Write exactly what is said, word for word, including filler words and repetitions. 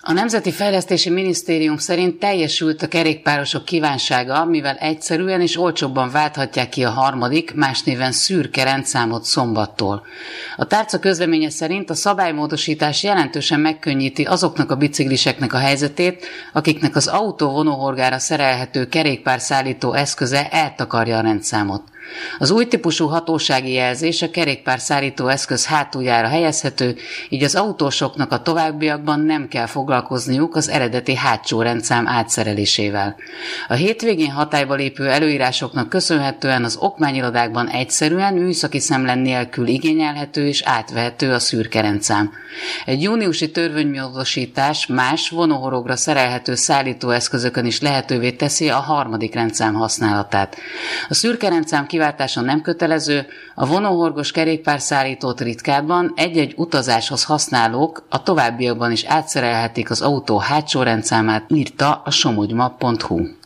A Nemzeti Fejlesztési Minisztérium szerint teljesült a kerékpárosok kívánsága, mivel egyszerűen és olcsóbban válthatják ki a harmadik, más néven szürke rendszámot szombattól. A tárca közleménye szerint a szabálymódosítás jelentősen megkönnyíti azoknak a bicikliseknek a helyzetét, akiknek az autó vonóhorgára szerelhető kerékpárszállító eszköze eltakarja a rendszámot. Az új típusú hatósági jelzés a kerékpárszállító eszköz hátuljára helyezhető, így az autósoknak a továbbiakban nem kell foglalkozniuk az eredeti hátsó rendszám átszerelésével. A hétvégén hatályba lépő előírásoknak köszönhetően az okmányirodákban egyszerűen műszaki szemlen nélkül igényelhető és átvehető a szürke rendszám. Egy júniusi törvénymódosítás más vonóhorogra szerelhető szállítóeszközökön is lehetővé teszi a harmadik rendszám használatát. A szürke rendszám kiváltása nem kötelező, a vonóhorgos kerékpárszállítót ritkábban egy-egy utazáshoz használók a továbbiakban is átszerelhetik az autó hátsó rendszámát, írta a somogyma pont hu.